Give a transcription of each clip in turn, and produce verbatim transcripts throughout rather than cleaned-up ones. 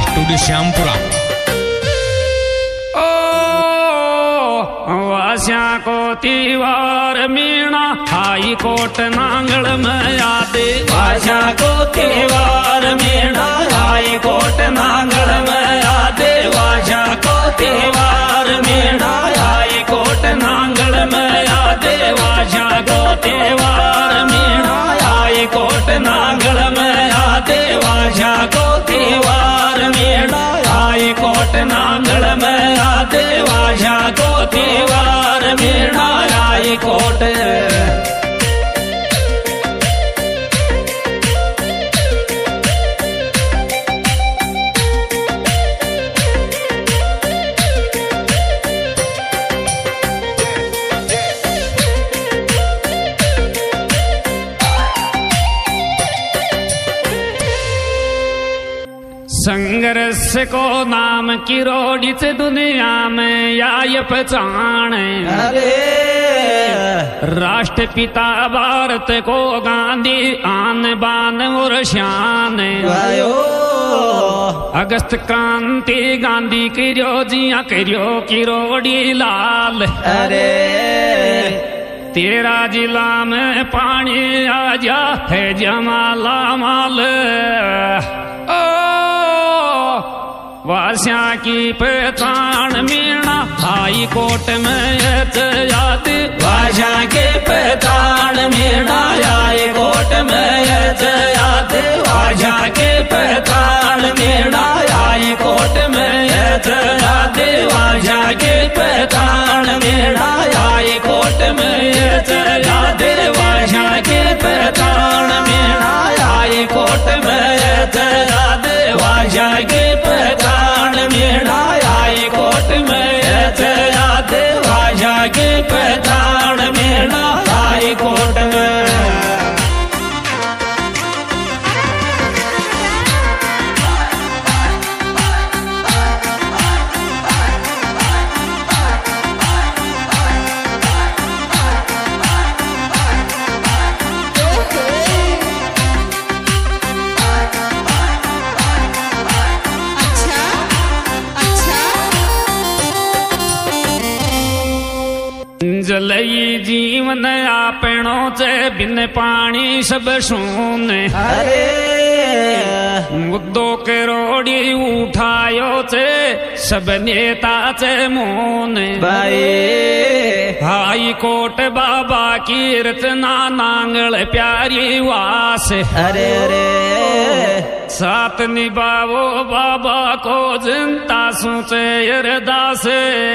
Studio Shyampura. वास्या को तिवार मीणा हाई कोट नांगल में आदे। वास्या को तिवार मीणा हाई कोट नांगल में आदे। वास्या को तिवार मीणा हाई कोट नांगल में आदे। वास्या को तिवार मीणा हाई कोट नांगल में आदे। वास्या को तिवार मीणा हाई कोट नांगल में आदे। वास्या को तिवार मीणा हाई कोट। संघर्ष को नाम की रोड़ी से दुनिया में या ये पहचान। अरे राष्ट्रपिता भारत को गांधी आन बान और शान। अगस्त क्रांति गांधी की रोजिया करियो की रोड़ी लाल। अरे तेरा जिला में पानी आ जा है जमाला माल। वास्या की पहचान मीणा हाई कोर्ट में याद। वास्या की पहचान मीणा हाई कोर्ट में याद। वास्या की पहचान मीणा हाई कोर्ट में याद। वास्या की पहचान मीणा हाई कोर्ट में याद। वास्या की पहचान मीणा हाई कोर्ट में याद। वास्या की पहचान मीणा हाई कोर्ट में याद। वास्या की पहचान मीणा हाई कोर्ट में। जलई जीवन आपणो चे बिन पानी सब शून्य। अरे मुद्दों के रोड़ी उठायो चे सब नेता चे मून। भाई हाई कोर्ट बाबा की रचना नांगल प्यारी वास। अरे अरे साथ निभावो बाबा को जनता सोचे अरदास।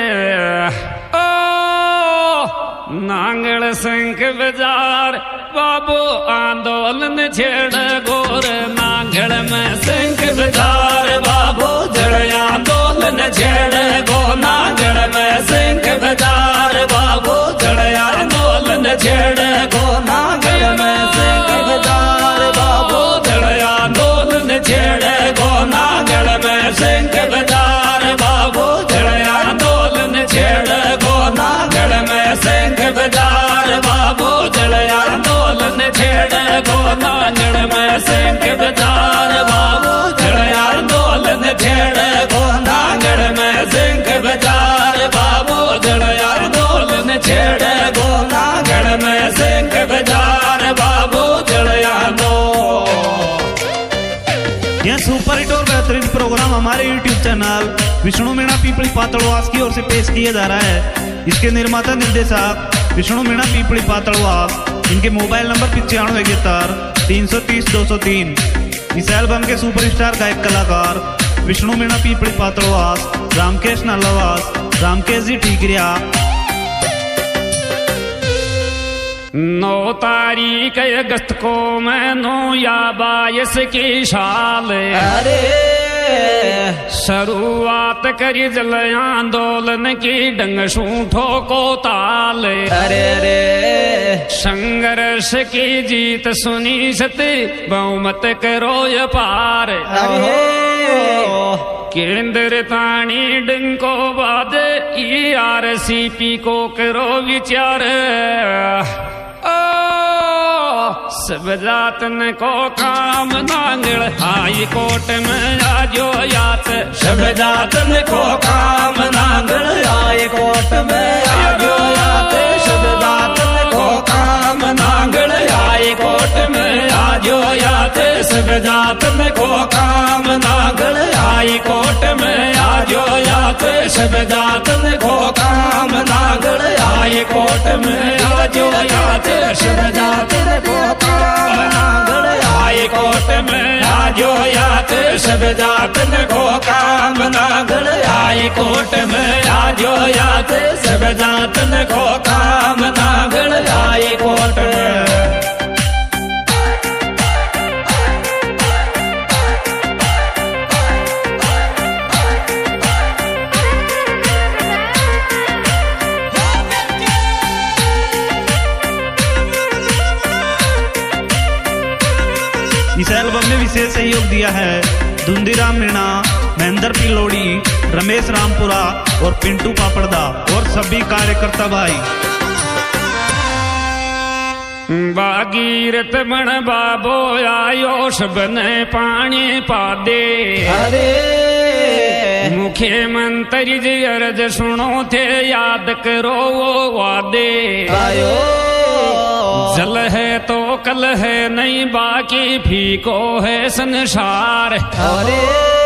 नांगल शंख बजार बाबू आंदोलन छेड़ गोर। नांगल में शंख बजार बाबू जड़ आंदोलन छेड़ गो। नांगल में शंख बजार बाबू जड़ आंदोलन छेड़ गो। नांगल में शंख बजार बाबू जड़ आंदोलन छेड़ गो। नांगल में शंख बजार बाबू जड़ आंदोलन छेड़ गो। नांगल में शंख बजार बाबू जड़ आंदोलन छेड़ गो। नांगल में शंख बजार बाबू जड़ आंदोलन छेड़ गो। नांगल में शंख बजार बाबू जड़ आंदोलन छेड़ गो। नांगल में शंख बजार बाबू जड़ आंदोलन। यह सुपर हिट और बेहतरीन प्रोग्राम हमारे यूट्यूब चैनल विष्णु मीणा पीपली पातड़वास की ओर से पेश किया जा रहा है। इसके निर्माता निर्देशक विष्णु मीणा पीपली पातड़वास। इनके मोबाइल नंबर पिचानवे इकहत्तर तीन सौ तीस दो सौ तीन। इस एल्बम के सुपरस्टार गायक कलाकार विष्णु मीणा पीपली पातड़वास, रामकेश नालावास, रामकेश जी ठीकरिया। नौ तारीख अगस्त को मैं नो या बाईस की साल। अरे शुरुआत करी जल आंदोलन की डंग सूठो को ताल। अरे अरे संघर्ष की जीत सुनी सती बहुमत करो ये पार। अरे केंद्र ताणी डंको बाद ई आर सी पी को करो विचार। सब जातन को काम नांगल हाई कोर्ट में आजो यात सब जातन को काम नांगल हाई कोर्ट में आजो यात सब जातन को काम नांगल हाई कोर्ट में आजो यात सब जातन को काम नांगल हाई कोर्ट में आजो यात सब जातन को काम नांगल हाई कोर्ट में आजो यात सब जातन को काम नांगल हाई कोर्ट में आजो यात सब जातन को काम नांगल हाई कोर्ट में आजो यात सब जातन को काम नांगल हाई कोर्ट में इस एल्बम में विशेष सहयोग दिया है धुंधीराम मीणा, महेंद्र पिलोड़ी, रमेश रामपुरा और पिंटू पापड़दा और सभी कार्यकर्ता भाई। बागीरथ बण बाबो आयो सबने पानी पा दे अरे मुख्यमंत्री जी अर्ज सुनो थे याद करो वो वादे आयो जल है तो कल है नहीं बाकी फीको है संसार अरे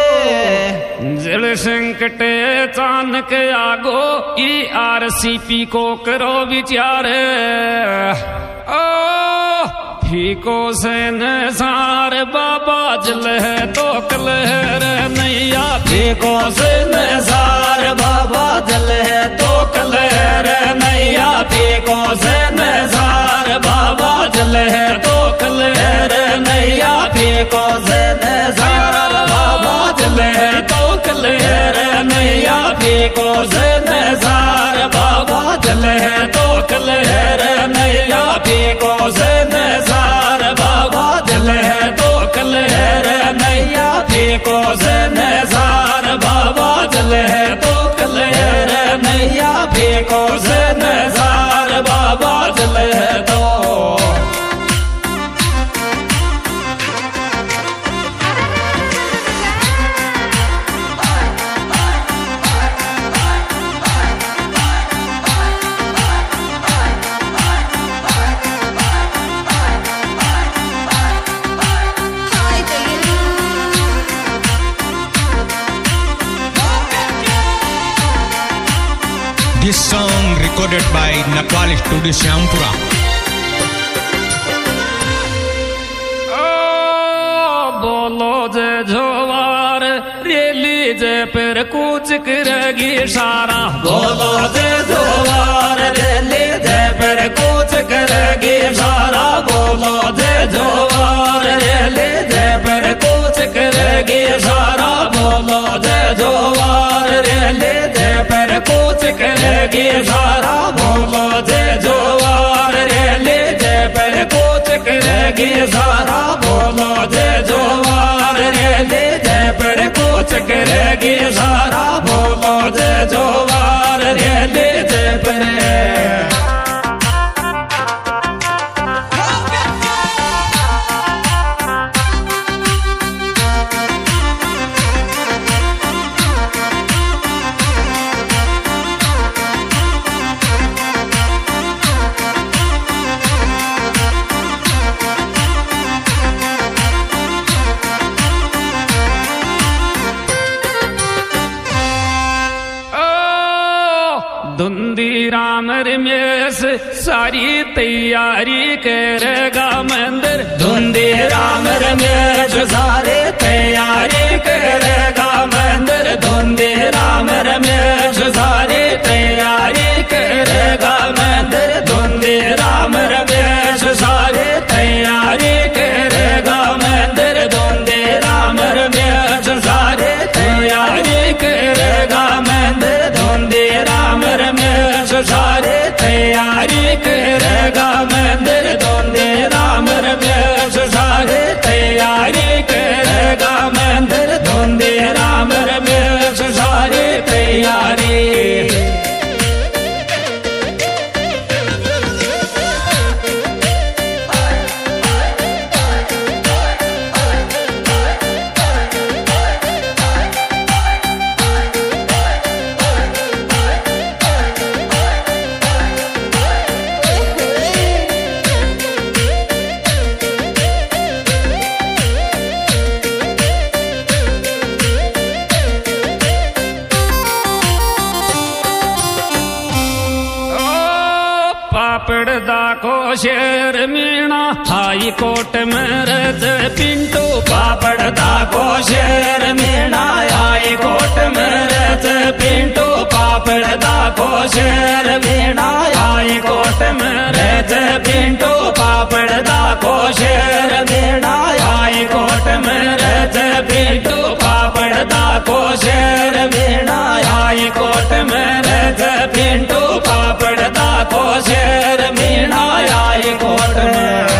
जल संकट अचानक आगो ई आरसीपी को करो विचार ओ फीको से नसार बाबा जल है तो कल है नैया फीको से नसार बाबा जल है तो कल है नैया फीको से नसार बाबा जल है तो कल है नैया फीको से नसार बाबा जल है तो कल है नैया फीको से नसार बाबा जल है तो कल है नैया फीको से नसार बाबा जल है तो कल है नैया फीको से नसार बाबा जल है तो कल है नैया फीको से नसार बाबा जल है तो This song recorded by Nakwal Studio Syampura. बोलो जे जोवार रेली जे पर कूच करेगी सारा बोलो जे जोवार रेली जे पर कूच करेगी सारा बोलो जे जोवार रेली जे पर कूच करेगी सारा बोलो जे जोवार रेली जे पर कूच करेगी सारा बोलो जे जोवार रेली जे पर कूच करेगी सारा बोलो जे जोवार रेली जे पर कूच करेगी सारा बोलो जे जोवार रेली जे पर धुंधीराम रमेश सारी तैयारी करेगा मंदिर धुंधीराम रमेश सारे तैयारी करेगा मंदिर धुंधीराम रमेश सारे तैयारी करेगा मंदिर धुंधीराम रमेश सारे तैयारी करेगा मंदिर धुंधीराम रमेश सारे तैयारी करेगा मंदिर धुंधीराम रमेश सारे तैयारी करेगा मंदिर धुंधीराम रमेश सारे तैयारी करेगा मंदिर धुंधीराम रमेश सारे तैयारी दा को शेर मीणा हाई कोर्ट में रज पिंटू पापड़ दा को शेर मीणा हाई कोर्ट में रज पिंटू पापड़ दा को शेर मीणा हाई कोर्ट में रज पिंटू पापड़ दा को शेर मीणा हाई कोर्ट में रज पिंटू पापड़ दा को शेर मीणा हाई कोर्ट में रज पिंटू पापड़ दा को शेर मीणा हाई कोर्ट में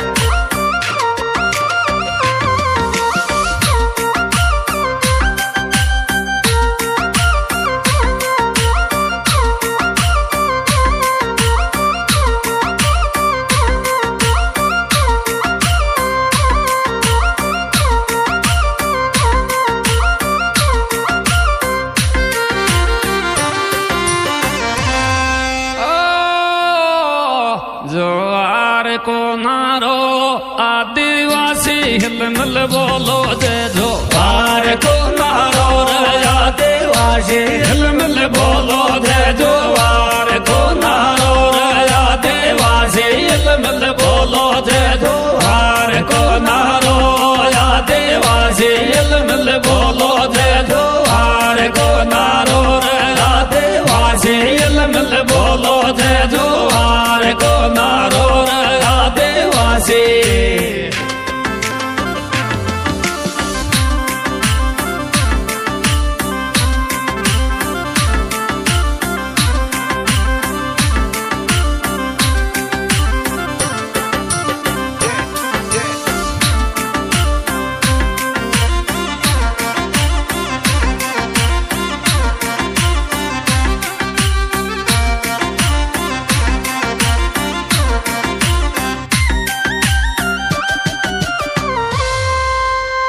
जोआर को नारो आदिवासी हिलमिल बोलो जे जो बार को नारो रे आदिवासी हिलमिल बोलो